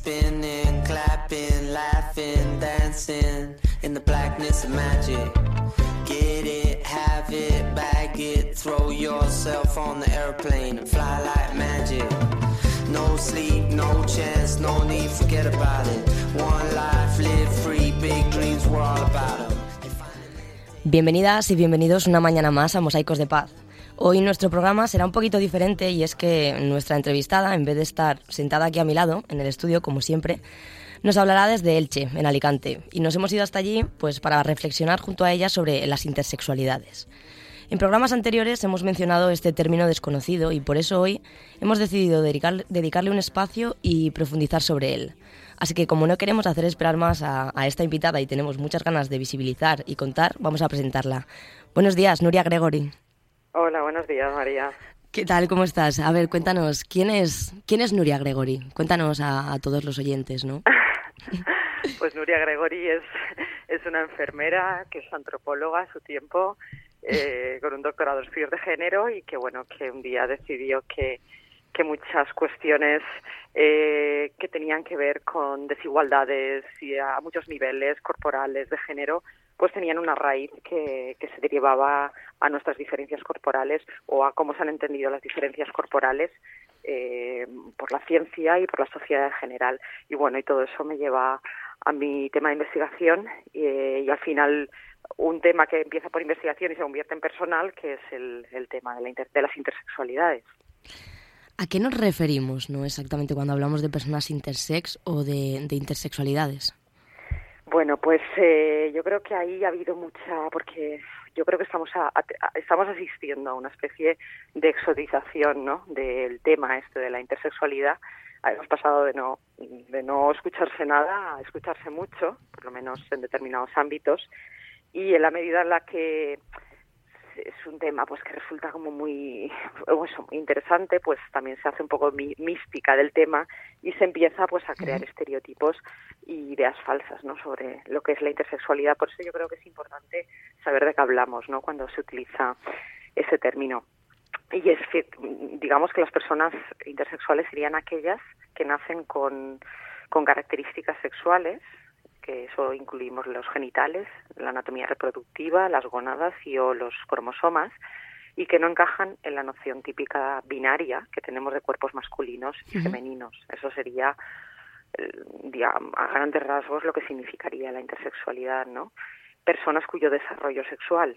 spinning, clapping, laughing, dancing in the blackness of magic. Get it, have it, bag it, throw yourself on the airplane and fly like magic. No sleep, no chance, no need, forget about it. One life, live free, big dreams, we're all about them. Bienvenidas y bienvenidos una mañana más a Mosaicos de Paz. Hoy nuestro programa será un poquito diferente y es que nuestra entrevistada, en vez de estar sentada aquí a mi lado, en el estudio, como siempre, nos hablará desde Elche, en Alicante. Y nos hemos ido hasta allí pues, para reflexionar junto a ella sobre las intersexualidades. En programas anteriores hemos mencionado este término desconocido y por eso hoy hemos decidido dedicarle un espacio y profundizar sobre él. Así que como no queremos hacer esperar más a esta invitada y tenemos muchas ganas de visibilizar y contar, vamos a presentarla. Buenos días, Nuria Gregori. Hola, buenos días, María. ¿Qué tal? ¿Cómo estás? A ver, cuéntanos, ¿quién es Nuria Gregori? Cuéntanos a todos los oyentes, ¿no? Pues Nuria Gregori es una enfermera que es antropóloga a su tiempo, con un doctorado en estudios de género y que un día decidió que muchas cuestiones que tenían que ver con desigualdades y a muchos niveles corporales de género pues tenían una raíz que se derivaba a nuestras diferencias corporales o a cómo se han entendido las diferencias corporales por la ciencia y por la sociedad en general. Y todo eso me lleva a mi tema de investigación y al final un tema que empieza por investigación y se convierte en personal, que es el tema de las intersexualidades. ¿A qué nos referimos, no exactamente cuando hablamos de personas intersex o de intersexualidades? Bueno, pues yo creo que ahí ha habido mucha, porque yo creo que estamos asistiendo a una especie de exotización, ¿no?, del tema de la intersexualidad. Hemos pasado de no escucharse nada a escucharse mucho, por lo menos en determinados ámbitos, y en la medida en la que es un tema pues que resulta como muy interesante, pues también se hace un poco mística del tema y se empieza pues a crear estereotipos y ideas falsas, ¿no?, sobre lo que es la intersexualidad. Por eso yo creo que es importante saber de qué hablamos, ¿no?, cuando se utiliza ese término. Y es que digamos que las personas intersexuales serían aquellas que nacen con características sexuales, que eso incluimos los genitales, la anatomía reproductiva, las gónadas o los cromosomas, y que no encajan en la noción típica binaria que tenemos de cuerpos masculinos y femeninos. Eso sería, a grandes rasgos, lo que significaría la intersexualidad, ¿no? Personas cuyo desarrollo sexual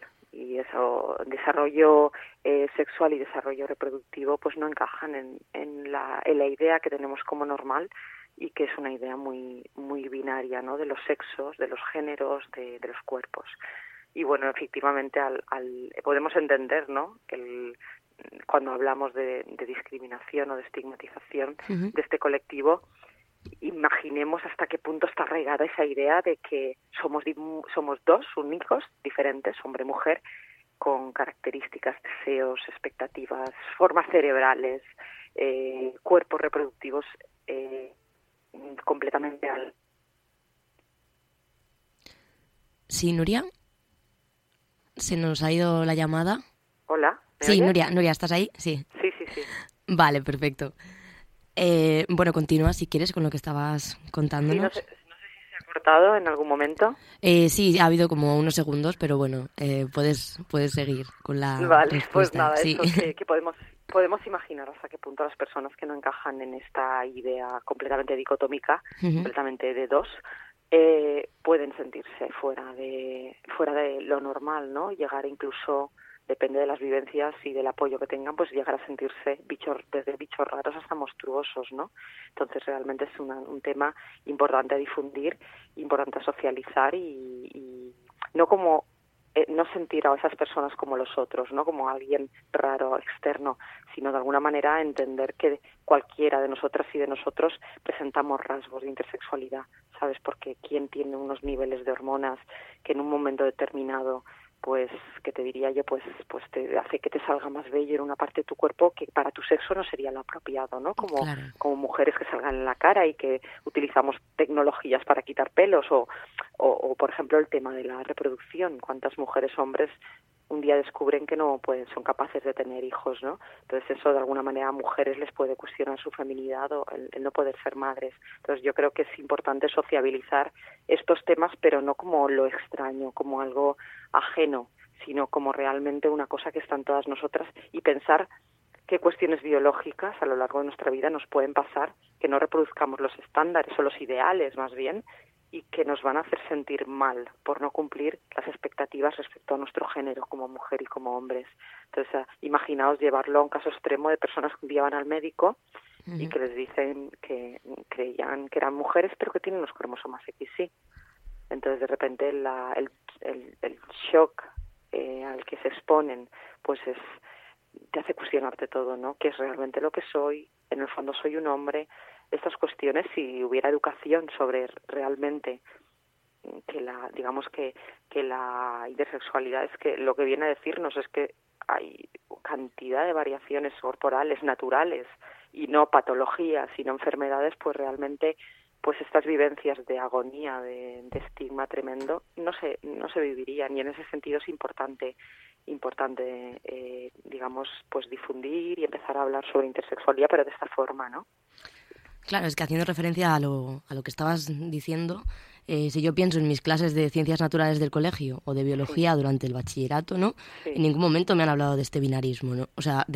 sexual y desarrollo reproductivo pues no encajan en la idea que tenemos como normal y que es una idea muy muy binaria, ¿no?, de los sexos, de los géneros, de los cuerpos. Y efectivamente podemos entender, ¿no?, cuando hablamos de discriminación o de estigmatización de este colectivo, imaginemos hasta qué punto está arraigada esa idea de que somos dos únicos, diferentes, hombre-mujer, con características, deseos, expectativas, formas cerebrales, cuerpos reproductivos completamente Sí, Nuria, se nos ha ido la llamada. Hola. Sí, Nuria, ¿estás ahí? Sí. Sí. Vale, perfecto. Continúa si quieres con lo que estabas contándonos. Sí, no sé si se ha cortado en algún momento. Sí, ha habido como unos segundos, pero puedes seguir con la respuesta. Pues nada, sí. Eso que podemos imaginar hasta qué punto las personas que no encajan en esta idea completamente dicotómica, completamente de dos, pueden sentirse fuera de lo normal, ¿no? Llegar incluso, depende de las vivencias y del apoyo que tengan, pues llegar a sentirse desde bichos raros hasta monstruosos, ¿no? Entonces realmente es un tema importante a difundir, importante a socializar y no como no sentir a esas personas como los otros, no como alguien raro, externo, sino de alguna manera entender que cualquiera de nosotras y de nosotros presentamos rasgos de intersexualidad, ¿sabes? Porque quién tiene unos niveles de hormonas que en un momento determinado, pues, que te diría yo, pues te hace que te salga más bello en una parte de tu cuerpo que para tu sexo no sería lo apropiado, ¿no? Como mujeres que salgan en la cara y que utilizamos tecnologías para quitar pelos o por ejemplo, el tema de la reproducción. ¿Cuántas mujeres, hombres un día descubren que no pueden, son capaces de tener hijos, ¿no? Entonces eso de alguna manera a mujeres les puede cuestionar su feminidad o el no poder ser madres. Entonces yo creo que es importante sociabilizar estos temas, pero no como lo extraño, como algo ajeno, sino como realmente una cosa que está en todas nosotras, y pensar qué cuestiones biológicas a lo largo de nuestra vida nos pueden pasar, que no reproduzcamos los estándares o los ideales más bien, y que nos van a hacer sentir mal por no cumplir las expectativas respecto a nuestro género como mujer y como hombres. Entonces, imaginaos llevarlo a un caso extremo de personas que un día van al médico y que les dicen que creían que eran mujeres pero que tienen los cromosomas XY. Entonces, de repente, el shock al que se exponen, pues te hace cuestionarte todo, ¿no? ¿Qué es realmente lo que soy? En el fondo soy un hombre. Estas cuestiones, si hubiera educación sobre realmente que la intersexualidad es que lo que viene a decirnos es que hay cantidad de variaciones corporales naturales y no patologías, sino enfermedades, pues realmente pues estas vivencias de agonía, de estigma tremendo, no se vivirían, y en ese sentido es importante digamos, pues difundir y empezar a hablar sobre intersexualidad, pero de esta forma, ¿no? Claro, es que haciendo referencia a lo que estabas diciendo, si yo pienso en mis clases de ciencias naturales del colegio o de biología durante el bachillerato, ¿no? Sí. En ningún momento me han hablado de este binarismo, ¿no? O sea,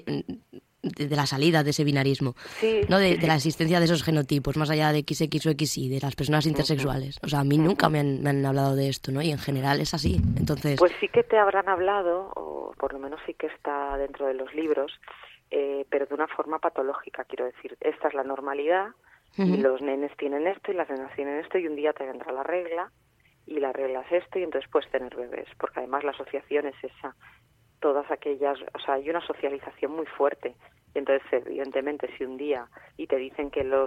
de la salida de ese binarismo, ¿no? De la existencia de esos genotipos, más allá de XX o XY, de las personas intersexuales. O sea, a mí nunca me han hablado de esto, ¿no? Y en general es así. Entonces, pues sí que te habrán hablado, o por lo menos sí que está dentro de los libros, pero de una forma patológica, quiero decir. Esta es la normalidad, y los nenes tienen esto y las nenas tienen esto, y un día te vendrá la regla, y la regla es esto, y entonces puedes tener bebés, porque además la asociación es esa. Todas aquellas, o sea, hay una socialización muy fuerte. Y entonces, evidentemente, si un día y te dicen que los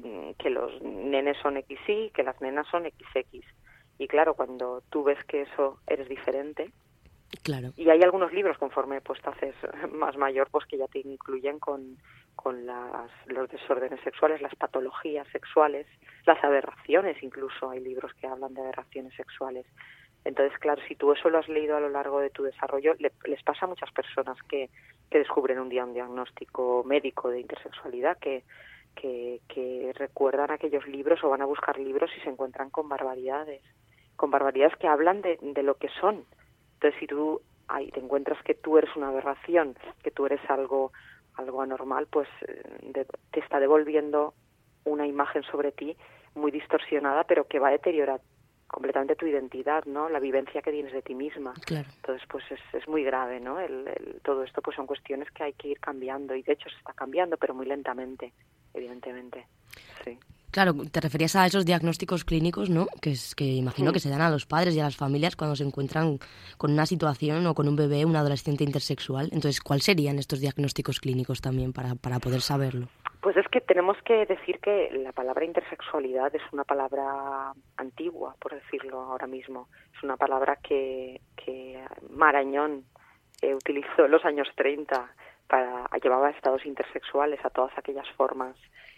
nenes son XY, que las nenas son XX, y claro, cuando tú ves que eso eres diferente, claro. Y hay algunos libros, conforme pues te haces más mayor, pues que ya te incluyen con los desórdenes sexuales, las patologías sexuales, las aberraciones, incluso hay libros que hablan de aberraciones sexuales. Entonces, claro, si tú eso lo has leído a lo largo de tu desarrollo, les pasa a muchas personas que descubren un día un diagnóstico médico de intersexualidad, que recuerdan aquellos libros o van a buscar libros y se encuentran con barbaridades que hablan de lo que son. Entonces, si tú te encuentras que tú eres una aberración, que tú eres algo anormal, pues te está devolviendo una imagen sobre ti muy distorsionada, pero que va a deteriorar completamente tu identidad, ¿no? La vivencia que tienes de ti misma. Claro. Entonces, pues es muy grave, ¿no? Todo esto pues son cuestiones que hay que ir cambiando, y de hecho se está cambiando, pero muy lentamente, evidentemente. Sí. Claro, te referías a esos diagnósticos clínicos, ¿no? Que imagino que se dan a los padres y a las familias cuando se encuentran con una situación o con un bebé, un adolescente intersexual. Entonces, ¿cuáles serían estos diagnósticos clínicos también para poder saberlo? Pues es que tenemos que decir que la palabra intersexualidad es una palabra antigua, por decirlo ahora mismo. Es una palabra que Marañón utilizó en los años 30 llevaba a estados intersexuales a todas aquellas formas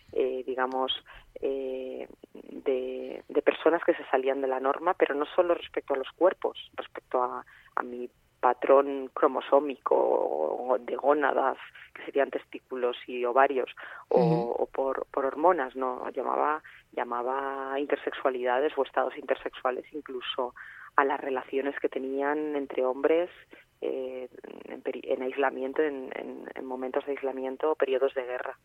de personas que se salían de la norma, pero no solo respecto a los cuerpos, respecto a mi patrón cromosómico o de gónadas, que serían testículos y ovarios, o por hormonas, ¿no? Llamaba intersexualidades o estados intersexuales incluso a las relaciones que tenían entre hombres en aislamiento, en momentos de aislamiento o periodos de guerra.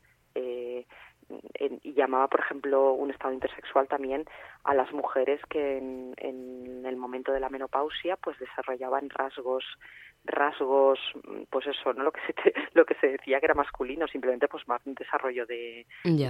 Y llamaba, por ejemplo, un estado intersexual también a las mujeres que en el momento de la menopausia pues desarrollaban rasgos, pues eso, no lo que se decía que era masculino, simplemente pues más un desarrollo de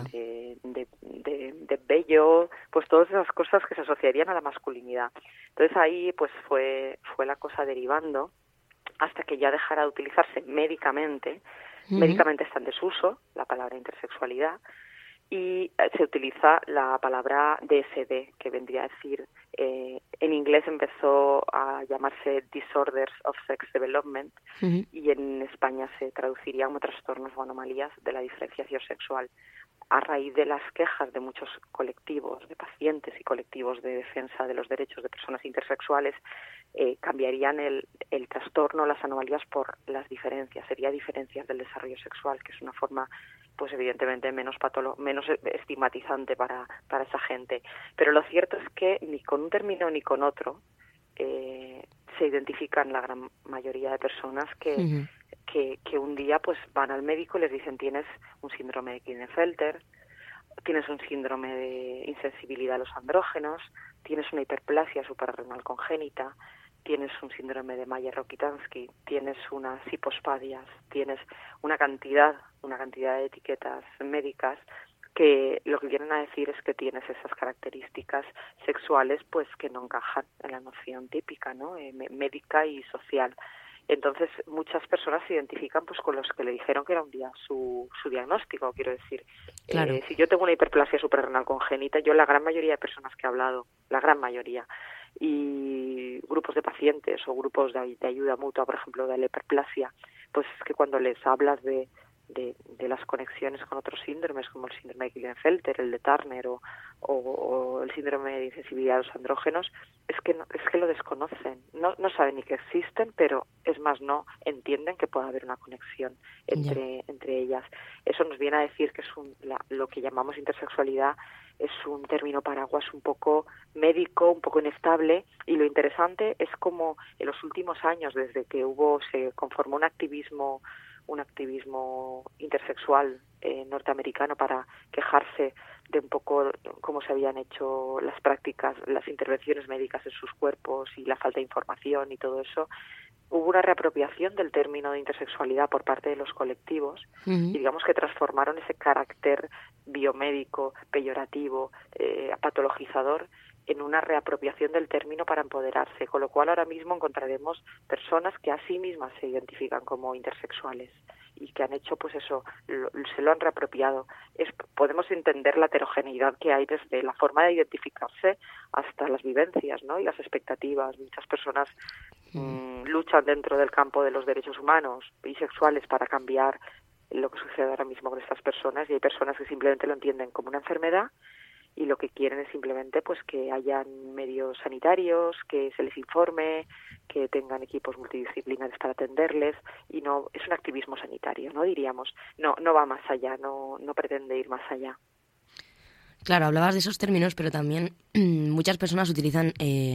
vello, pues todas esas cosas que se asociarían a la masculinidad. Entonces ahí pues fue la cosa derivando hasta que ya dejara de utilizarse médicamente. Médicamente está en desuso la palabra intersexualidad, y se utiliza la palabra DSD, que vendría a decir, en inglés empezó a llamarse Disorders of Sex Development, y en España se traduciría como trastornos o anomalías de la diferenciación sexual. a raíz de las quejas de muchos colectivos de pacientes y colectivos de defensa de los derechos de personas intersexuales, cambiarían el trastorno, las anomalías por las diferencias. Sería diferencias del desarrollo sexual, que es una forma, pues evidentemente menos estigmatizante para esa gente. Pero lo cierto es que ni con un término ni con otro se identifican la gran mayoría de personas que un día pues van al médico y les dicen: tienes un síndrome de Klinefelter, tienes un síndrome de insensibilidad a los andrógenos, tienes una hiperplasia suprarrenal congénita, tienes un síndrome de Mayer-Rokitansky, tienes unas hipospadias, tienes una cantidad de etiquetas médicas que lo que vienen a decir es que tienes esas características sexuales pues que no encajan en la noción típica, ¿no? Médica y social. Entonces muchas personas se identifican pues con los que le dijeron que era un día su diagnóstico. Quiero decir, claro. Si yo tengo una hiperplasia suprarrenal congénita, yo la gran mayoría de personas que he hablado, la gran mayoría, y grupos de pacientes o grupos de ayuda mutua, por ejemplo, de la hiperplasia, pues es que cuando les hablas de las conexiones con otros síndromes, como el síndrome de Klinefelter, el de Turner o el síndrome de insensibilidad a los andrógenos, es que lo desconocen. No saben ni que existen, pero es más, no entienden que pueda haber una conexión entre ellas. Eso nos viene a decir que es lo que llamamos intersexualidad es un término paraguas un poco médico, un poco inestable, y lo interesante es como en los últimos años, desde que se conformó un activismo intersexual norteamericano para quejarse de un poco cómo se habían hecho las prácticas, las intervenciones médicas en sus cuerpos y la falta de información y todo eso, hubo una reapropiación del término de intersexualidad por parte de los colectivos y digamos que transformaron ese carácter biomédico, peyorativo, patologizador en una reapropiación del término para empoderarse, con lo cual ahora mismo encontraremos personas que a sí mismas se identifican como intersexuales y que han hecho pues eso, se lo han reapropiado. Podemos entender la heterogeneidad que hay desde la forma de identificarse hasta las vivencias, ¿no? Y las expectativas. Muchas personas luchan dentro del campo de los derechos humanos bisexuales para cambiar lo que sucede ahora mismo con estas personas, y hay personas que simplemente lo entienden como una enfermedad y lo que quieren es simplemente pues que hayan medios sanitarios, que se les informe, que tengan equipos multidisciplinares para atenderles, y no es un activismo sanitario, no diríamos, no va más allá, no pretende ir más allá. Claro, hablabas de esos términos, pero también muchas personas utilizan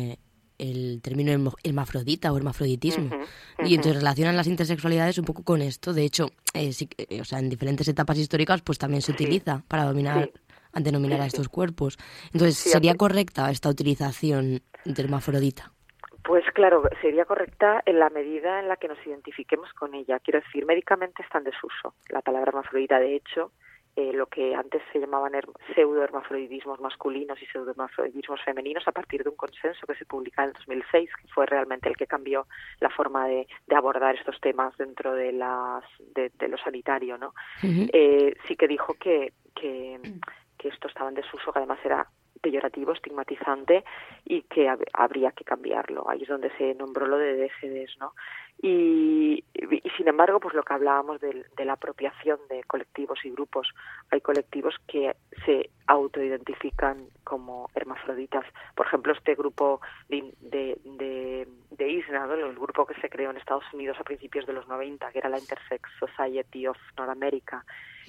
el término hermafrodita o hermafroditismo, y entonces relacionan las intersexualidades un poco con esto. De hecho, en diferentes etapas históricas pues también se utiliza para denominar a estos cuerpos. Entonces, ¿sería correcta esta utilización de hermafrodita? Pues claro, sería correcta en la medida en la que nos identifiquemos con ella. Quiero decir, médicamente está en desuso la palabra hermafrodita. De hecho, lo que antes se llamaban pseudohermafroditismos masculinos y pseudohermafroditismos femeninos, a partir de un consenso que se publica en 2006, que fue realmente el que cambió la forma de abordar estos temas dentro de lo sanitario, ¿no? Sí que dijo que esto estaba en desuso, que además era peyorativo, estigmatizante, y que habría que cambiarlo. Ahí es donde se nombró lo de DSDs, ¿no? Y sin embargo, pues lo que hablábamos de la apropiación de colectivos y grupos, hay colectivos que se autoidentifican como hermafroditas. Por ejemplo, este grupo de ISNA, ¿no? El grupo que se creó en Estados Unidos a principios de los 90, que era la Intersex Society of North America,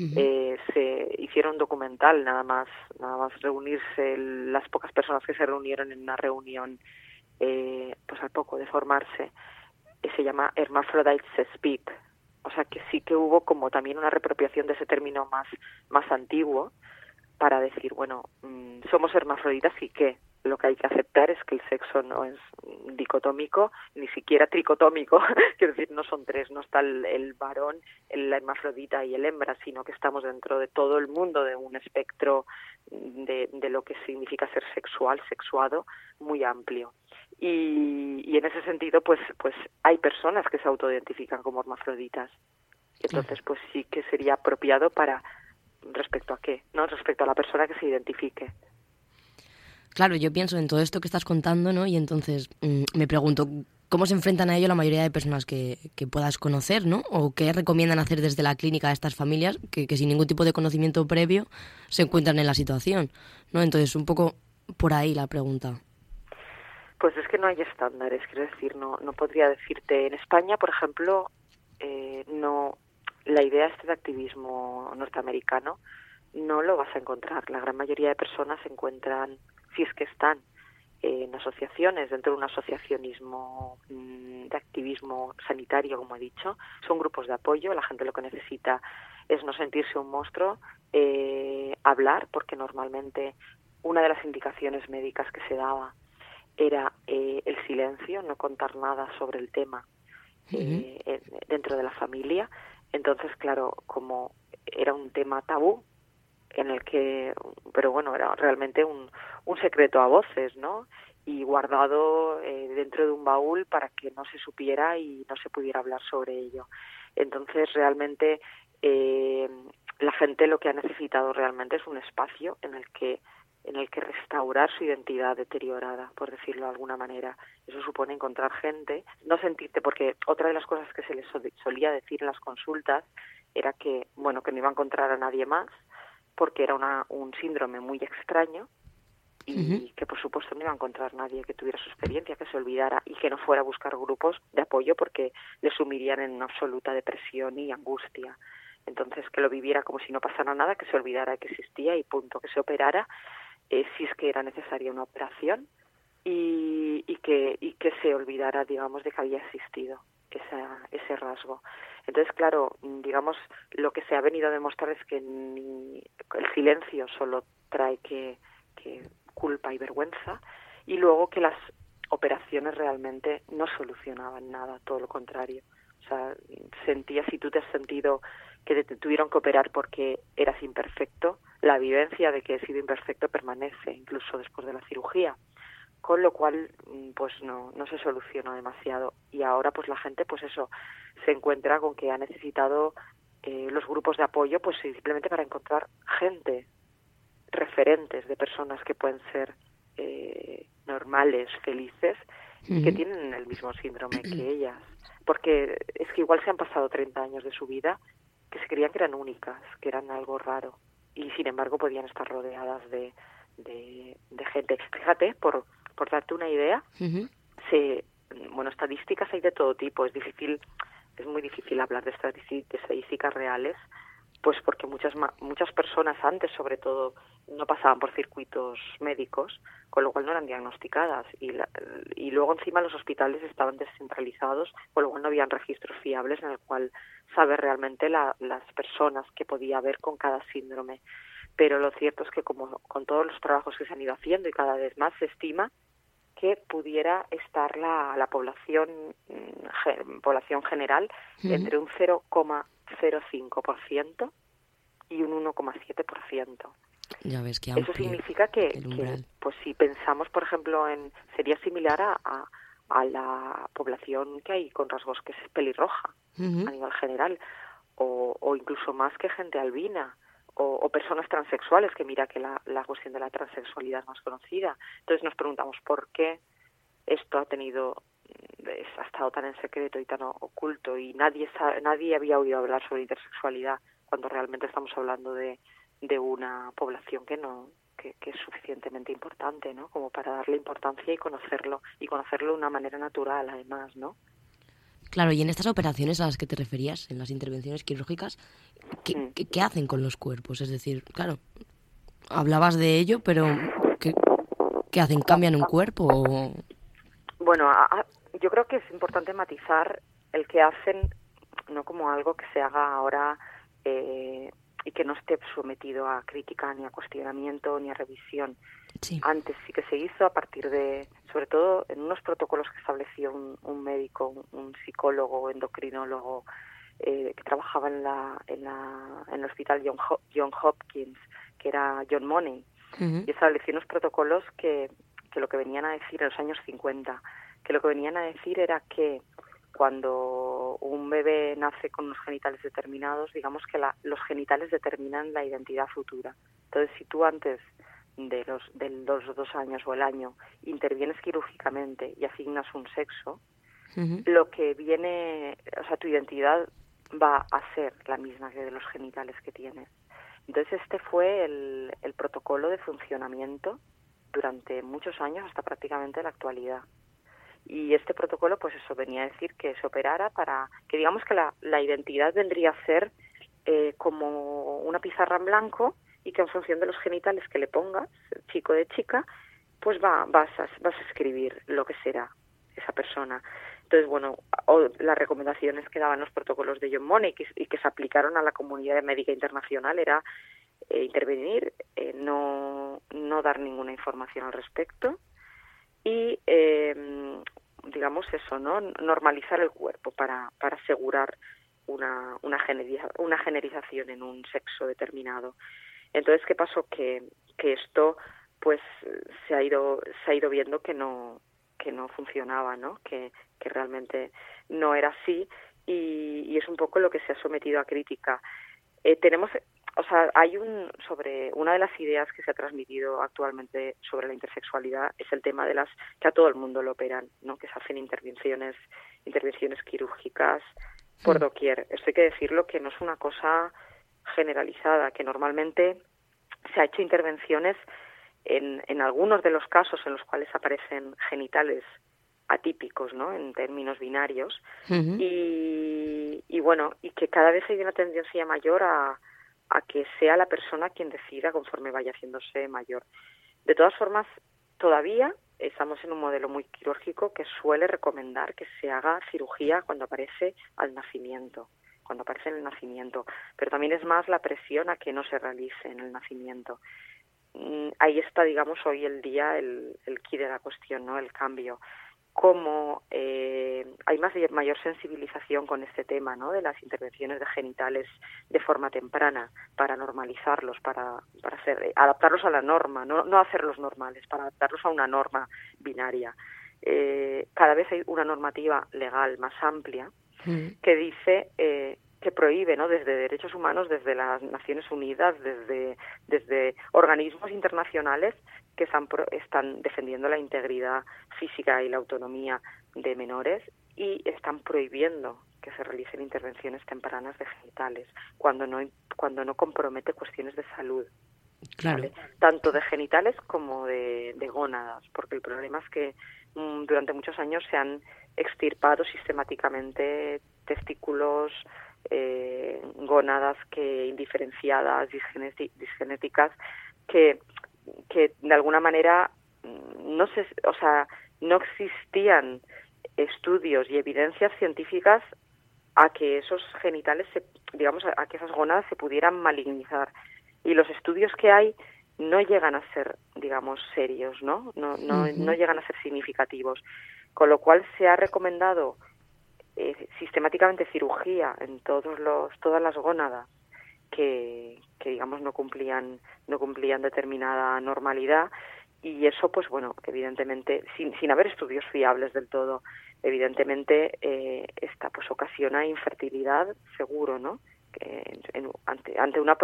se hicieron un documental, nada más reunirse, las pocas personas que se reunieron en una reunión, pues al poco de formarse, se llama Hermaphrodites Speak. O sea que sí que hubo como también una reapropiación de ese término más antiguo para decir, bueno, somos hermafroditas y ¿qué? Lo que hay que aceptar es que el sexo no es dicotómico, ni siquiera tricotómico, quiero decir, no son tres, no está el varón, la hermafrodita y el hembra, sino que estamos dentro de todo el mundo de un espectro de lo que significa ser sexual, sexuado, muy amplio. Y en ese sentido, pues hay personas que se autoidentifican como hermafroditas. Entonces, pues sí que sería apropiado para, ¿respecto a qué? ¿No? Respecto a la persona que se identifique. Claro, yo pienso en todo esto que estás contando, ¿no? Y entonces me pregunto, ¿cómo se enfrentan a ello la mayoría de personas que puedas conocer, ¿no? O qué recomiendan hacer desde la clínica a estas familias que sin ningún tipo de conocimiento previo se encuentran en la situación, ¿no? Entonces, un poco por ahí la pregunta. Pues es que no hay estándares, quiero decir, no podría decirte. En España, por ejemplo, no, la idea de activismo norteamericano no lo vas a encontrar. La gran mayoría de personas se encuentran, si es que están, en asociaciones, dentro de un asociacionismo de activismo sanitario, como he dicho. Son grupos de apoyo. La gente lo que necesita es no sentirse un monstruo, hablar, porque normalmente una de las indicaciones médicas que se daba era el silencio, no contar nada sobre el tema dentro de la familia. Entonces, claro, como era un tema tabú, en el que, pero bueno, era realmente un secreto a voces, ¿no? Y guardado dentro de un baúl para que no se supiera y no se pudiera hablar sobre ello. Entonces, realmente, la gente lo que ha necesitado realmente es un espacio en el que restaurar su identidad deteriorada, por decirlo de alguna manera. Eso supone encontrar gente, no sentirte, porque otra de las cosas que se les solía decir en las consultas era que, bueno, que no iba a encontrar a nadie más, porque era un síndrome muy extraño y que por supuesto no iba a encontrar nadie que tuviera su experiencia, que se olvidara y que no fuera a buscar grupos de apoyo porque le sumirían en una absoluta depresión y angustia. Entonces, que lo viviera como si no pasara nada, que se olvidara que existía y punto, que se operara si es que era necesaria una operación y que se olvidara, digamos, de que había existido ese rasgo. Entonces, claro, digamos, lo que se ha venido a demostrar es que el silencio solo trae que culpa y vergüenza, y luego que las operaciones realmente no solucionaban nada, todo lo contrario. O sea, si tú te has sentido que te tuvieron que operar porque eras imperfecto, la vivencia de que he sido imperfecto permanece incluso después de la cirugía, con lo cual pues no se solucionó demasiado. Y ahora pues la gente pues eso se encuentra con que ha necesitado los grupos de apoyo pues simplemente para encontrar gente, referentes de personas que pueden ser normales, felices y que tienen el mismo síndrome que ellas, porque es que igual se han pasado 30 años de su vida que se creían que eran únicas, que eran algo raro, y sin embargo podían estar rodeadas de gente. Fíjate, por darte una idea, estadísticas hay de todo tipo. Es muy difícil hablar de estadísticas reales, pues porque muchas personas antes, sobre todo, no pasaban por circuitos médicos, con lo cual no eran diagnosticadas, y luego encima los hospitales estaban descentralizados, con lo cual no habían registros fiables en el cual saber realmente las personas que podía haber con cada síndrome. Pero lo cierto es que como con todos los trabajos que se han ido haciendo y cada vez más se estima que pudiera estar la población general entre un 0,05% y un 1,7%. Ya ves que eso significa que pues si pensamos, por ejemplo, sería similar a la población que hay con rasgos que es pelirroja a nivel general, o incluso más que gente albina, o personas transexuales, que mira que la cuestión de la transexualidad es más conocida. Entonces nos preguntamos por qué esto ha estado tan en secreto y tan oculto, y nadie había oído hablar sobre intersexualidad, cuando realmente estamos hablando de una población que es suficientemente importante, ¿no? Como para darle importancia y conocerlo de una manera natural, además, ¿no? Claro, y en estas operaciones a las que te referías, en las intervenciones quirúrgicas, ¿qué hacen con los cuerpos? Es decir, claro, hablabas de ello, pero ¿qué hacen? ¿Cambian un cuerpo? O... Bueno, yo creo que es importante matizar el que hacen, no como algo que se haga ahora y que no esté sometido a crítica, ni a cuestionamiento, ni a revisión. Sí. Antes sí que se hizo a partir de, sobre todo en unos protocolos que estableció un médico, un psicólogo, endocrinólogo que trabajaba en el hospital John Hopkins, que era John Money, y estableció unos protocolos que lo que venían a decir en los años 50, que lo que venían a decir era que cuando un bebé nace con unos genitales determinados, digamos que los genitales determinan la identidad futura. Entonces, si tú antes de los 2 años o el año intervienes quirúrgicamente y asignas un sexo, lo que viene, o sea, tu identidad va a ser la misma que de los genitales que tienes. Entonces este fue el protocolo de funcionamiento durante muchos años hasta prácticamente la actualidad. Y este protocolo, pues eso, venía a decir que se operara para que digamos que la identidad vendría a ser como una pizarra en blanco y que en función de los genitales que le pongas, chico de chica, pues vas a escribir lo que será esa persona. Entonces, bueno, las recomendaciones que daban los protocolos de John Money y que se aplicaron a la comunidad médica internacional era intervenir, no dar ninguna información al respecto y, digamos eso, ¿no? Normalizar el cuerpo para asegurar una generización en un sexo determinado. Entonces, ¿qué pasó? Que esto pues se ha ido viendo que no funcionaba, ¿no? Que realmente no era así y es un poco lo que se ha sometido a crítica. Hay sobre una de las ideas que se ha transmitido actualmente sobre la intersexualidad es el tema de que a todo el mundo lo operan, ¿no? Que se hacen intervenciones quirúrgicas por doquier. Esto hay que decirlo que no es una cosa generalizada, que normalmente se ha hecho intervenciones en algunos de los casos en los cuales aparecen genitales atípicos, ¿no? En términos binarios, y bueno, y que cada vez hay una tendencia mayor a que sea la persona quien decida conforme vaya haciéndose mayor. De todas formas, todavía estamos en un modelo muy quirúrgico que suele recomendar que se haga cirugía cuando aparece el nacimiento, pero también es más la presión a que no se realice en el nacimiento. Ahí está, digamos, hoy el día el quid de la cuestión, ¿no? El cambio. Como hay mayor sensibilización con este tema, ¿no? De las intervenciones de genitales de forma temprana para normalizarlos, para adaptarlos a la norma, no hacerlos normales, para adaptarlos a una norma binaria. Cada vez hay una normativa legal más amplia que dice que prohíbe, ¿no? Desde derechos humanos, desde las Naciones Unidas, desde organismos internacionales que están defendiendo la integridad física y la autonomía de menores y están prohibiendo que se realicen intervenciones tempranas de genitales cuando no compromete cuestiones de salud. Claro. ¿Vale? Tanto de genitales como de gónadas, porque el problema es que durante muchos años se han extirpado sistemáticamente testículos, gónadas indiferenciadas, disgenéticas, que de alguna manera no existían estudios y evidencias científicas a que esos genitales, a que esas gónadas se pudieran malignizar. Y los estudios que hay no llegan a ser, digamos, serios, ¿no? No llegan a ser significativos. Con lo cual se ha recomendado sistemáticamente cirugía en todas las gónadas que digamos no cumplían determinada normalidad, y eso pues bueno, evidentemente sin haber estudios fiables del todo, evidentemente pues ocasiona infertilidad seguro, ¿no? Ante una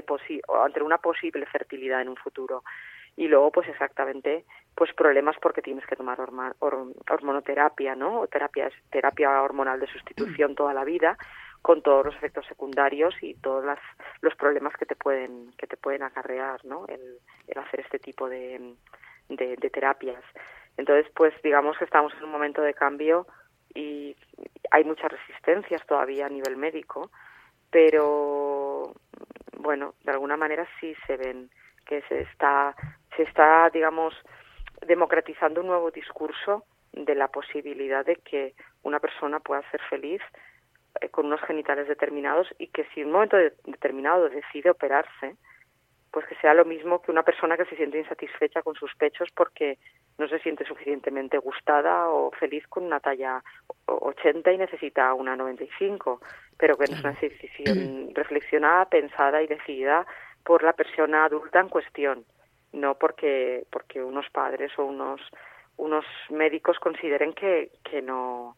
posible fertilidad en un futuro. Y luego pues exactamente pues problemas porque tienes que tomar hormonoterapia, ¿no? O terapia hormonal de sustitución toda la vida, con todos los efectos secundarios y todos los problemas que te pueden acarrear, ¿no? El hacer este tipo de terapias. Entonces pues digamos que estamos en un momento de cambio y hay muchas resistencias todavía a nivel médico, pero bueno, de alguna manera sí se ven que se está, digamos, democratizando un nuevo discurso de la posibilidad de que una persona pueda ser feliz con unos genitales determinados, y que si en un momento determinado decide operarse, pues que sea lo mismo que una persona que se siente insatisfecha con sus pechos porque no se siente suficientemente gustada o feliz con una talla 80 y necesita una 95, pero que no es una decisión reflexionada, pensada y decidida por la persona adulta en cuestión, no porque unos padres o unos médicos consideren que no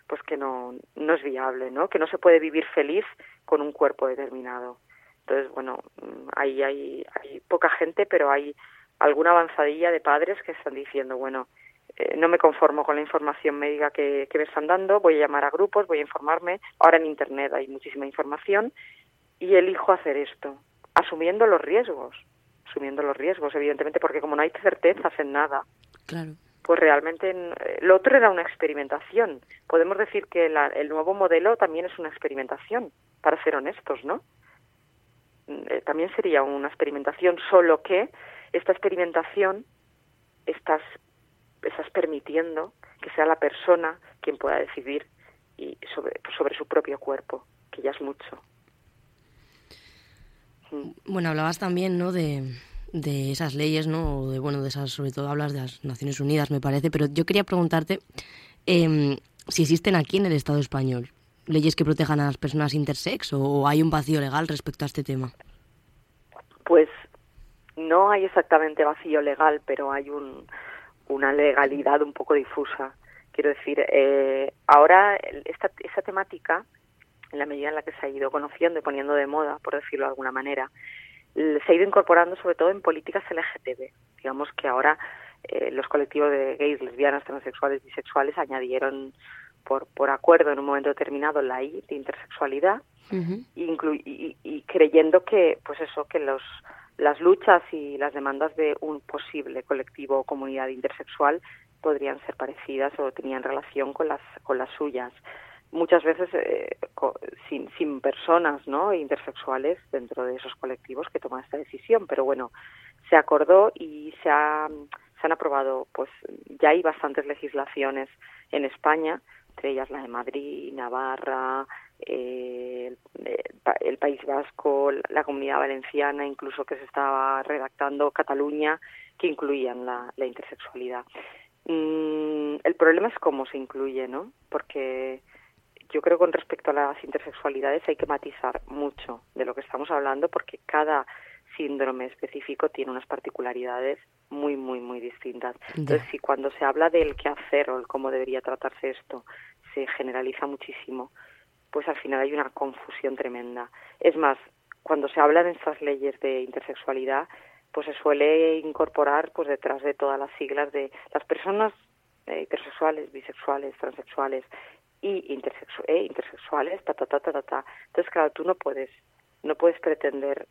es viable, ¿no? Que no se puede vivir feliz con un cuerpo determinado. Entonces, bueno, ahí hay poca gente, pero hay alguna avanzadilla de padres que están diciendo, bueno, no me conformo con la información médica que me están dando, voy a llamar a grupos, voy a informarme. Ahora en Internet hay muchísima información y elijo hacer esto, asumiendo los riesgos, evidentemente, porque como no hay certezas en nada, claro, pues realmente lo otro era una experimentación. Podemos decir que el nuevo modelo también es una experimentación, para ser honestos, ¿no? También sería una experimentación, solo que esta experimentación estás permitiendo que sea la persona quien pueda decidir y sobre su propio cuerpo, que ya es mucho. Bueno, hablabas también, ¿no?, de esas leyes, ¿no?, de esas, sobre todo hablas de las Naciones Unidas, me parece, pero yo quería preguntarte si existen aquí en el Estado español leyes que protejan a las personas intersex o hay un vacío legal respecto a este tema. Pues no hay exactamente vacío legal, pero hay una legalidad un poco difusa. Quiero decir, ahora esa temática, en la medida en la que se ha ido conociendo y poniendo de moda, por decirlo de alguna manera, se ha ido incorporando sobre todo en políticas LGTB. Digamos que ahora los colectivos de gays, lesbianas, transexuales, bisexuales añadieron por acuerdo en un momento determinado la I de intersexualidad, Uh-huh. y creyendo que pues eso, que las luchas y las demandas de un posible colectivo o comunidad intersexual podrían ser parecidas o tenían relación con las suyas. Muchas veces sin personas, ¿no?, intersexuales dentro de esos colectivos que toman esta decisión, pero bueno, se acordó y se han aprobado, pues ya hay bastantes legislaciones en España, entre ellas la de Madrid, Navarra, el País Vasco, la Comunidad Valenciana, incluso que se estaba redactando Cataluña, que incluían la intersexualidad. El problema es cómo se incluye, ¿no? Porque yo creo que con respecto a las intersexualidades hay que matizar mucho de lo que estamos hablando, porque cada síndrome específico tiene unas particularidades muy, muy, muy distintas. Entonces, si cuando se habla del qué hacer o el cómo debería tratarse esto se generaliza muchísimo, pues al final hay una confusión tremenda. Es más, cuando se hablan de estas leyes de intersexualidad, pues se suele incorporar pues detrás de todas las siglas de las personas heterosexuales, bisexuales, transexuales y intersexuales, ta. Entonces, claro, tú no puedes pretender,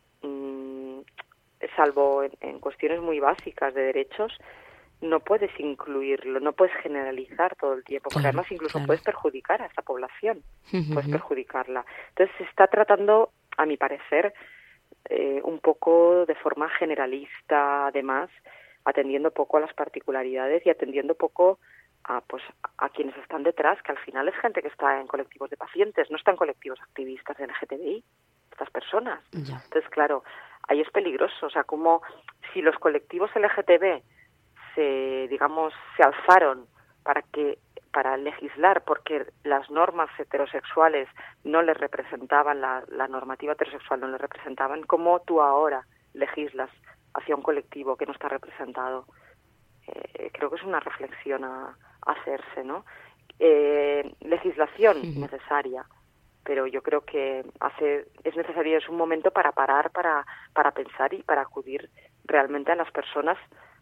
salvo en cuestiones muy básicas de derechos, no puedes incluirlo, no puedes generalizar todo el tiempo, porque además incluso puedes perjudicar a esta población, puedes perjudicarla. Entonces se está tratando, a mi parecer, un poco de forma generalista, además, atendiendo poco a las particularidades y atendiendo poco a quienes están detrás, que al final es gente que está en colectivos de pacientes, no están en colectivos activistas de LGTBI, estas personas. Ya. Entonces, claro, ahí es peligroso, o sea, como si los colectivos LGTB se alzaron para legislar porque las normas heterosexuales no les representaban, la normativa heterosexual no les representaban, ¿cómo tú ahora legislas hacia un colectivo que no está representado? Creo que es una reflexión a hacerse, ¿no? Legislación necesaria, pero yo creo que es necesario, es un momento para parar, para pensar y para acudir realmente a las personas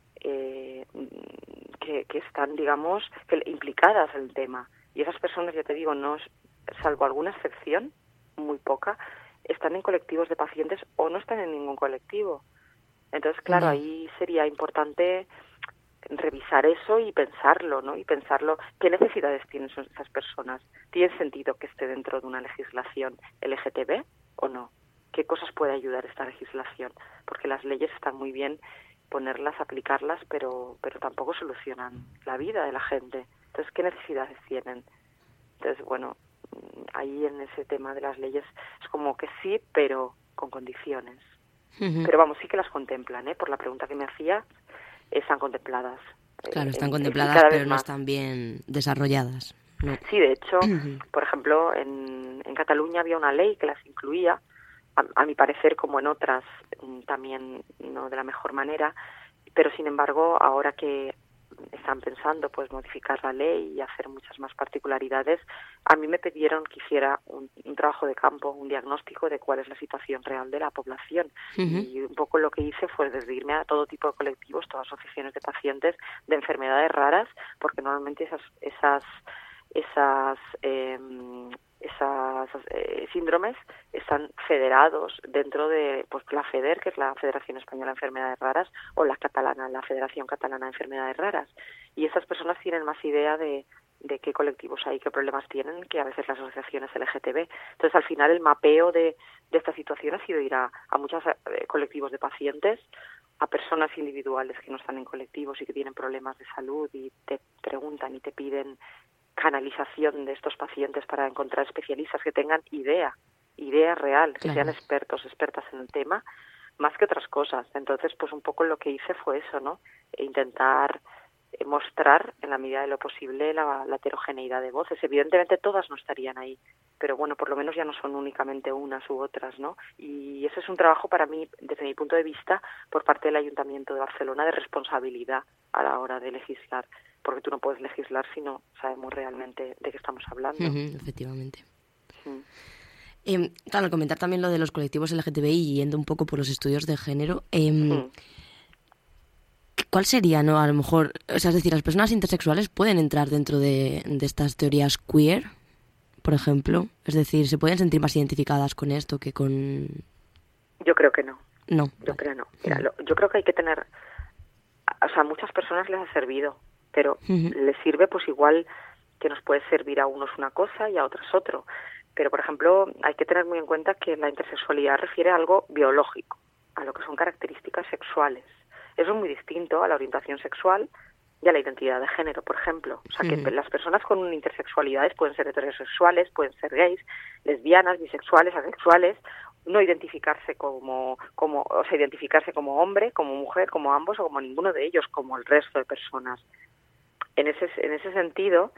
que están, digamos, implicadas en el tema. Y esas personas, ya te digo, salvo alguna excepción, muy poca, están en colectivos de pacientes o no están en ningún colectivo. Entonces, claro, ahí sería importante revisar eso y pensarlo, ¿no? Y pensarlo, ¿qué necesidades tienen esas personas? ¿Tiene sentido que esté dentro de una legislación LGTB o no? ¿Qué cosas puede ayudar esta legislación? Porque las leyes están muy bien ponerlas, aplicarlas, pero tampoco solucionan la vida de la gente. Entonces, ¿qué necesidades tienen? Entonces, bueno, ahí en ese tema de las leyes es como que sí, pero con condiciones. Pero vamos, sí que las contemplan, por la pregunta que me hacías, están contempladas. Claro, están contempladas, pero no están bien desarrolladas, ¿no? Sí, de hecho, por ejemplo, en Cataluña había una ley que las incluía, a mi parecer, como en otras, también no de la mejor manera, pero sin embargo, ahora que están pensando pues modificar la ley y hacer muchas más particularidades, a mí me pidieron que hiciera un trabajo de campo, un diagnóstico de cuál es la situación real de la población. Y un poco lo que hice fue desde a todo tipo de colectivos, todas asociaciones de pacientes de enfermedades raras, porque normalmente esas síndromes están federados dentro de pues la FEDER, que es la Federación Española de Enfermedades Raras, o la catalana, la Federación Catalana de Enfermedades Raras. Y esas personas tienen más idea de qué colectivos hay, qué problemas tienen, que a veces las asociaciones LGTB. Entonces, al final, el mapeo de esta situación ha sido ir a muchos colectivos de pacientes, a personas individuales que no están en colectivos y que tienen problemas de salud y te preguntan y te piden canalización de estos pacientes para encontrar especialistas que tengan idea real, que sean expertas en el tema, más que otras cosas. Entonces, pues un poco lo que hice fue eso, ¿no? Intentar mostrar en la medida de lo posible la heterogeneidad de voces. Evidentemente todas no estarían ahí, pero bueno, por lo menos ya no son únicamente unas u otras, ¿no? Y ese es un trabajo para mí, desde mi punto de vista, por parte del Ayuntamiento de Barcelona, de responsabilidad a la hora de legislar, porque tú no puedes legislar si no sabemos realmente de qué estamos hablando. Efectivamente. Claro, al comentar también lo de los colectivos LGTBI y yendo un poco por los estudios de género, ¿cuál sería, no? A lo mejor, o sea, es decir, las personas intersexuales pueden entrar dentro de estas teorías queer, por ejemplo. Es decir, ¿se pueden sentir más identificadas con esto que con...? Yo creo que no. No. Yo creo no. Mira, yo creo que hay que tener... O sea, a muchas personas les ha servido, pero les sirve pues igual que nos puede servir a unos una cosa y a otros otro. Pero, por ejemplo, hay que tener muy en cuenta que la intersexualidad refiere a algo biológico, a lo que son características sexuales. Eso es muy distinto a la orientación sexual y a la identidad de género, por ejemplo. O sea, que las personas con intersexualidades pueden ser heterosexuales, pueden ser gays, lesbianas, bisexuales, asexuales, no identificarse identificarse como hombre, como mujer, como ambos o como ninguno de ellos, como el resto de personas. En ese sentido,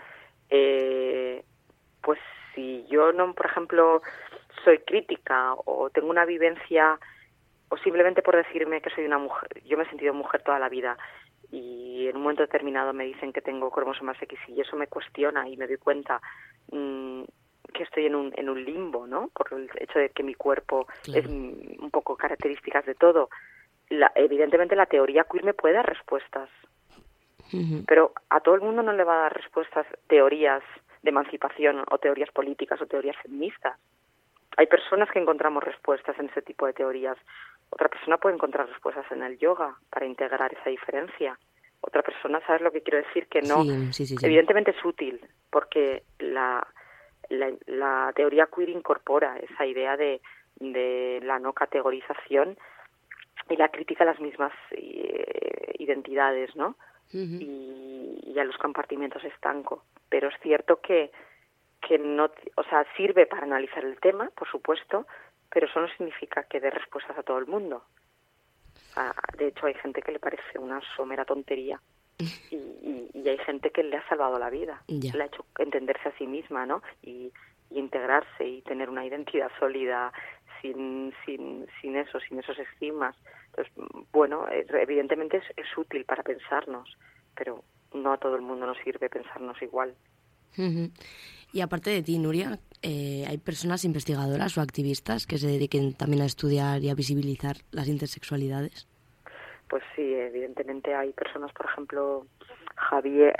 pues si yo no, por ejemplo, soy crítica o tengo una vivencia, o simplemente por decirme que soy una mujer, yo me he sentido mujer toda la vida y en un momento determinado me dicen que tengo cromosomas X y eso me cuestiona y me doy cuenta que estoy en un limbo, ¿no? Por el hecho de que mi cuerpo es un poco características de todo. Evidentemente la teoría queer me puede dar respuestas, pero a todo el mundo no le va a dar respuestas teorías de emancipación o teorías políticas o teorías feministas. Hay personas que encontramos respuestas en ese tipo de teorías. Otra persona puede encontrar respuestas en el yoga para integrar esa diferencia. Otra persona, ¿sabes lo que quiero decir? Que no, sí. Evidentemente es útil, porque la teoría queer incorpora esa idea de la no categorización y la crítica a las mismas identidades, ¿no? Y a los compartimentos estanco. Pero es cierto que no, o sea, sirve para analizar el tema, por supuesto, pero eso no significa que dé respuestas a todo el mundo. De hecho, hay gente que le parece una somera tontería y hay gente que le ha salvado la vida, le ha hecho entenderse a sí misma, ¿no? Y integrarse y tener una identidad sólida sin esos estigmas. Entonces, bueno, evidentemente es útil para pensarnos, pero no a todo el mundo nos sirve pensarnos igual. Y aparte de ti, Nuria, ¿hay personas investigadoras o activistas que se dediquen también a estudiar y a visibilizar las intersexualidades? Pues sí, evidentemente hay personas, por ejemplo, Javier,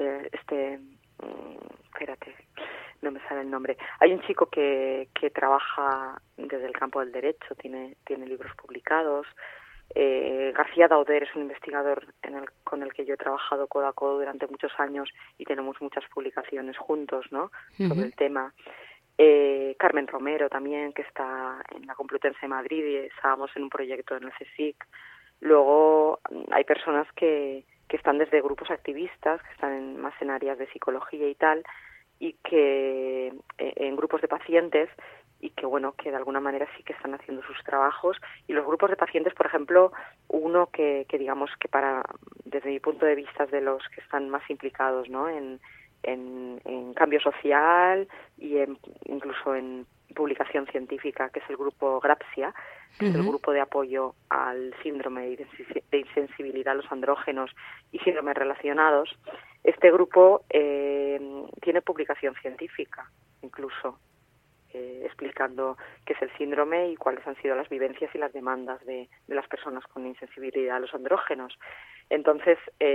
espérate, no me sale el nombre. Hay un chico que trabaja desde el campo del derecho, tiene libros publicados. García Dauder es un investigador con el que yo he trabajado codo a codo durante muchos años y tenemos muchas publicaciones juntos, ¿no? Sobre el tema. Carmen Romero también, que está en la Complutense de Madrid y estábamos en un proyecto en el CSIC. Luego hay personas que están desde grupos activistas, que están más en áreas de psicología y tal, y que en grupos de pacientes y que bueno, que de alguna manera sí que están haciendo sus trabajos. Y los grupos de pacientes, por ejemplo, uno que digamos que desde mi punto de vista es de los que están más implicados, ¿no? en cambio social y incluso en publicación científica, que es el grupo GRAPSIA, que es el grupo de apoyo al síndrome de insensibilidad a los andrógenos y síndromes relacionados. Este grupo tiene publicación científica, incluso, explicando qué es el síndrome y cuáles han sido las vivencias y las demandas de las personas con insensibilidad a los andrógenos. Entonces,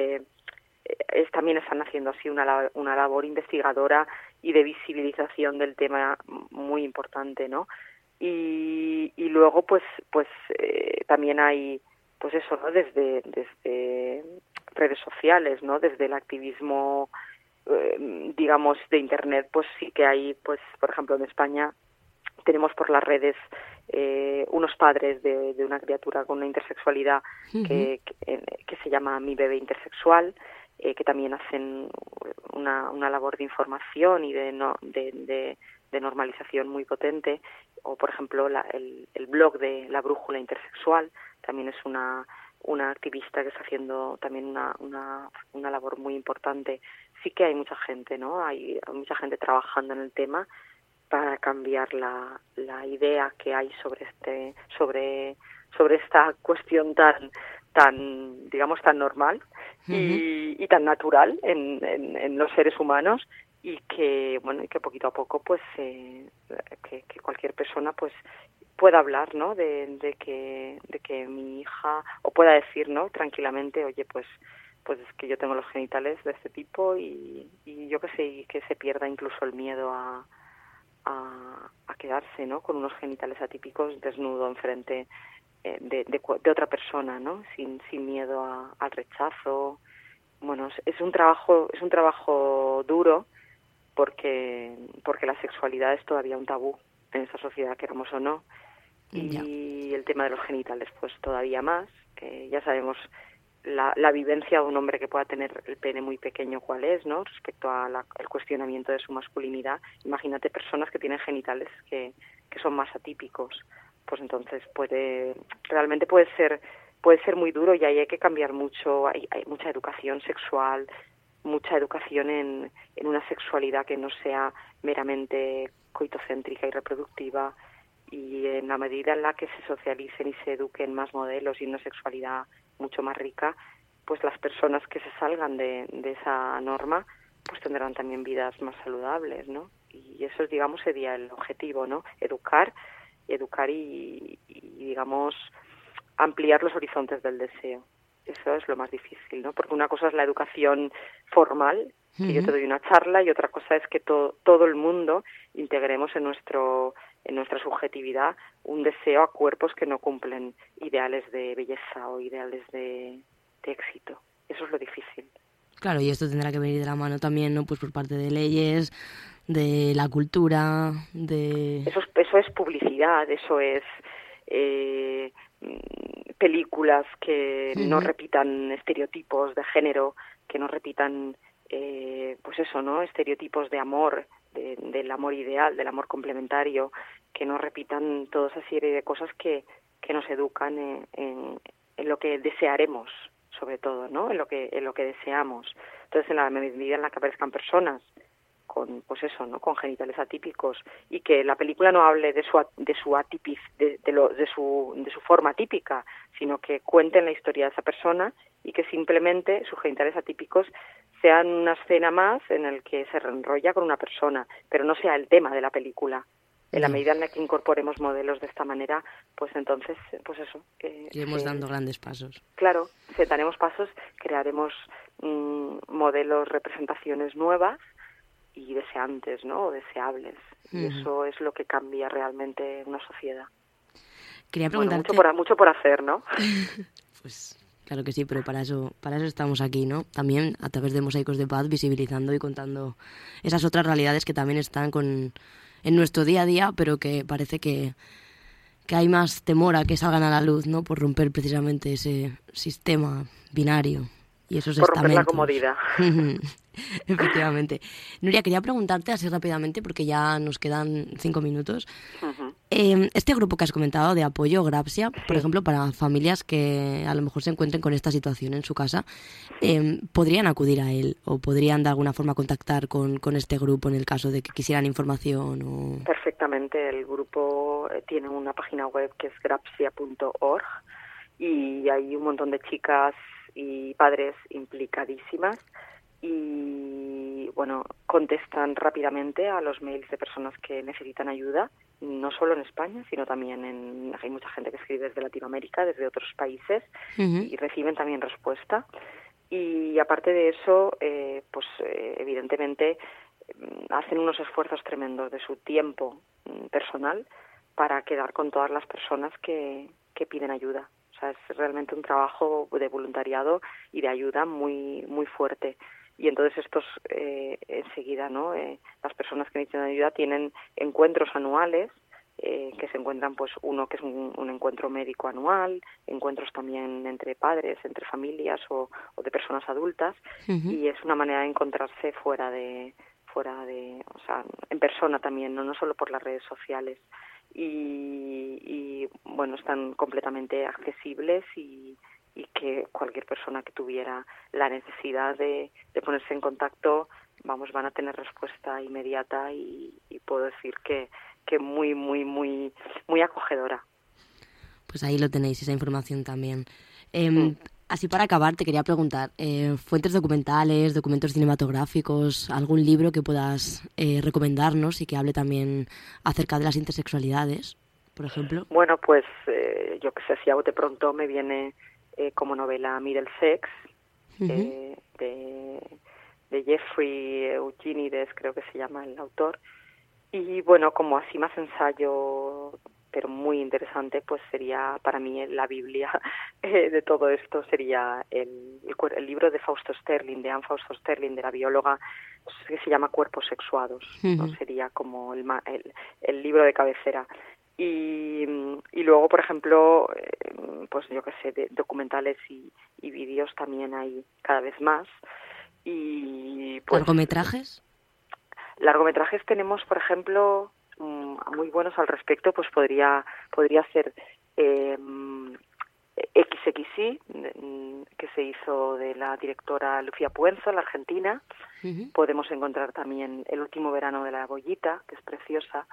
también están haciendo así una labor investigadora y de visibilización del tema muy importante, ¿no? Y luego, pues también hay, pues eso, ¿no? Desde redes sociales, ¿no? Desde el activismo, digamos, de Internet, pues sí que hay, pues, por ejemplo, en España tenemos por las redes unos padres de una criatura con una intersexualidad que se llama Mi Bebé Intersexual, que también hacen una labor de información y de normalización muy potente. O, por ejemplo, el blog de La Brújula Intersexual también es una activista que está haciendo también una labor muy importante. Sí que hay mucha gente, ¿no? Hay mucha gente trabajando en el tema para cambiar la idea que hay sobre esta cuestión tan digamos tan normal y tan natural en los seres humanos, y que poquito a poco pues que cualquier persona pues pueda hablar, ¿no? de que mi hija, o pueda decir, ¿no? tranquilamente, oye, pues es que yo tengo los genitales de este tipo, y yo que sé, y que se pierda incluso el miedo a quedarse, ¿no? con unos genitales atípicos desnudo enfrente de otra persona, ¿no? sin miedo al rechazo. Bueno, es un trabajo duro, porque la sexualidad es todavía un tabú en esta sociedad, queramos o no, y el tema de los genitales pues todavía más. Ya sabemos la vivencia de un hombre que pueda tener el pene muy pequeño cuál es, ¿no? Respecto al cuestionamiento de su masculinidad. Imagínate personas que tienen genitales que son más atípicos, pues entonces realmente puede ser muy duro, y ahí hay que cambiar mucho. Hay mucha educación sexual, mucha educación en una sexualidad que no sea meramente coitocéntrica y reproductiva, y en la medida en la que se socialicen y se eduquen más modelos y una sexualidad mucho más rica, pues las personas que se salgan de esa norma pues tendrán también vidas más saludables, ¿no? Y eso, digamos, sería el objetivo, ¿no? Educar y digamos, ampliar los horizontes del deseo. Eso es lo más difícil, ¿no? Porque una cosa es la educación formal, que yo te doy una charla, y otra cosa es que todo el mundo integremos en nuestra subjetividad un deseo a cuerpos que no cumplen ideales de belleza o ideales de éxito. Eso es lo difícil. Claro, y esto tendrá que venir de la mano también, ¿no? Pues por parte de leyes, de la cultura, de... Eso es publicidad, eso es películas que no repitan estereotipos de género, que no repitan pues eso, ¿no? Estereotipos de amor, del amor ideal, del amor complementario, que no repitan toda esa serie de cosas que nos educan en lo que desearemos, sobre todo, ¿no? En lo que deseamos. Entonces, en la medida en la que aparezcan personas con, pues eso, ¿no? Con genitales atípicos, y que la película no hable de su forma atípica, sino que cuenten la historia de esa persona, y que simplemente sus genitales atípicos sean una escena más en el que se enrolla con una persona, pero no sea el tema de la película. En la medida en la que incorporemos modelos de esta manera, pues entonces, pues eso. Iremos dando grandes pasos. Claro, sentaremos pasos, crearemos modelos, representaciones nuevas y deseantes, ¿no? O deseables. Y eso es lo que cambia realmente una sociedad. Quería preguntarte... Bueno, mucho por hacer, ¿no? Pues claro que sí, pero para eso estamos aquí, ¿no? También a través de Mosaicos de Paz, visibilizando y contando esas otras realidades que también están en nuestro día a día, pero que parece que hay más temor a que salgan a la luz, ¿no? Por romper precisamente ese sistema binario y esos estamentos. Por romper la comodidad. Efectivamente. Nuria, quería preguntarte así rápidamente, porque ya nos quedan 5 minutos. Este grupo que has comentado de apoyo, Grapsia, Sí. por ejemplo, para familias que a lo mejor se encuentren con esta situación en su casa, ¿podrían acudir a él o podrían de alguna forma contactar con este grupo en el caso de que quisieran información? O... Perfectamente, el grupo tiene una página web que es grapsia.org y hay un montón de chicas y padres implicadísimas y, bueno, contestan rápidamente a los mails de personas que necesitan ayuda, no solo en España, sino también hay mucha gente que escribe desde Latinoamérica, desde otros países, y reciben también respuesta. Y aparte de eso, evidentemente hacen unos esfuerzos tremendos de su tiempo personal para quedar con todas las personas que piden ayuda. O sea, es realmente un trabajo de voluntariado y de ayuda muy muy fuerte. Y entonces estos enseguida, ¿no? Las personas que necesitan ayuda tienen encuentros anuales que se encuentran, pues uno que es un encuentro médico anual, encuentros también entre padres, entre familias o de personas adultas, y es una manera de encontrarse fuera de, o sea, en persona también, no solo por las redes sociales. Y bueno, están completamente accesibles y que cualquier persona que tuviera la necesidad de ponerse en contacto, van a tener respuesta inmediata y puedo decir que muy, muy, muy, muy acogedora. Pues ahí lo tenéis, esa información también. Así para acabar, te quería preguntar, fuentes documentales, documentos cinematográficos, algún libro que puedas recomendarnos y que hable también acerca de las intersexualidades, por ejemplo. Bueno, pues yo que sé, si a bote pronto me viene como novela Middlesex, de Jeffrey Eugenides, creo que se llama el autor. Y bueno, como así más ensayo, pero muy interesante, pues sería para mí la Biblia de todo esto, sería el libro de Fausto Sterling, de Anne Fausto Sterling, de la bióloga, que se llama Cuerpos sexuados, ¿no? Sería como el libro de cabecera. Y luego, por ejemplo, pues yo qué sé, de documentales y vídeos también hay cada vez más. Y pues, ¿largometrajes? Largometrajes tenemos, por ejemplo, muy buenos al respecto, pues podría ser XXI, que se hizo de la directora Lucía Puenzo, la argentina. Podemos encontrar también El último verano de la bollita, que es preciosa,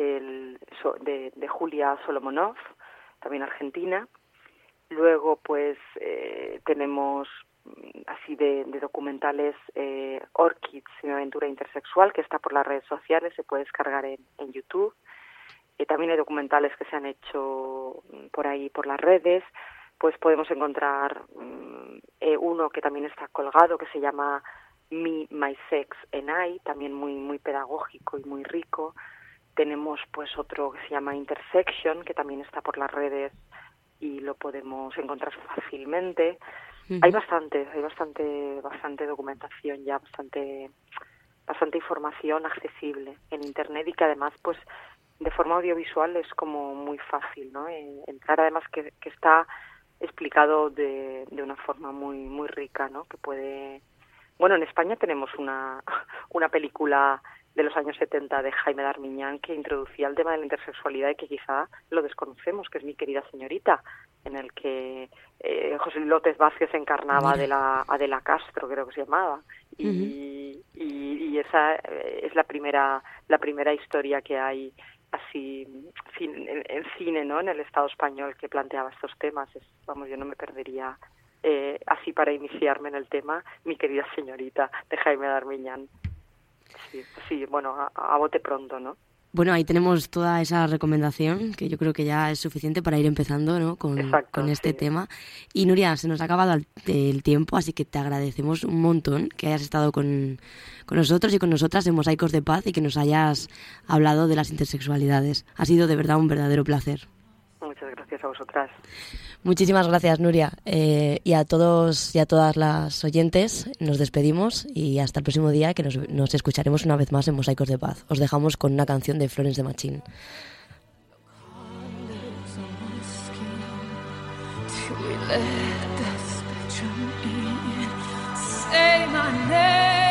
de Julia Solomonov, también argentina. Luego, pues, tenemos así de documentales Orchids, una aventura intersexual, que está por las redes sociales, se puede descargar en YouTube. También hay documentales que se han hecho por ahí, por las redes. Pues podemos encontrar uno que también está colgado, que se llama Me, My Sex and I, también muy, muy pedagógico y muy rico. Tenemos pues otro que se llama Intersection, que también está por las redes y lo podemos encontrar fácilmente. Hay bastante documentación ya, bastante información accesible en internet y que además pues de forma audiovisual es como muy fácil, ¿no? Entrar, además que está explicado de una forma muy muy rica, ¿no? Que puede, bueno, en España tenemos una película de los años 70 de Jaime Darmiñán que introducía el tema de la intersexualidad y que quizá lo desconocemos, que es Mi querida señorita, en el que José López Vázquez encarnaba a Adela Castro, creo que se llamaba, y esa es la primera historia que hay así en cine, ¿no? En el Estado español, que planteaba estos temas. Yo no me perdería así para iniciarme en el tema Mi querida señorita de Jaime Darmiñán. Sí, bueno, a bote pronto, ¿no? Bueno, ahí tenemos toda esa recomendación, que yo creo que ya es suficiente para ir empezando, ¿no? con este tema. Y Nuria, se nos ha acabado el tiempo, así que te agradecemos un montón que hayas estado con nosotros y con nosotras en Mosaicos de Paz y que nos hayas hablado de las intersexualidades. Ha sido de verdad un verdadero placer. Muchas gracias a vosotras. Muchísimas gracias, Nuria. Y a todos y a todas las oyentes nos despedimos y hasta el próximo día, que nos escucharemos una vez más en Mosaicos de Paz. Os dejamos con una canción de Florence de Machín. Say my name.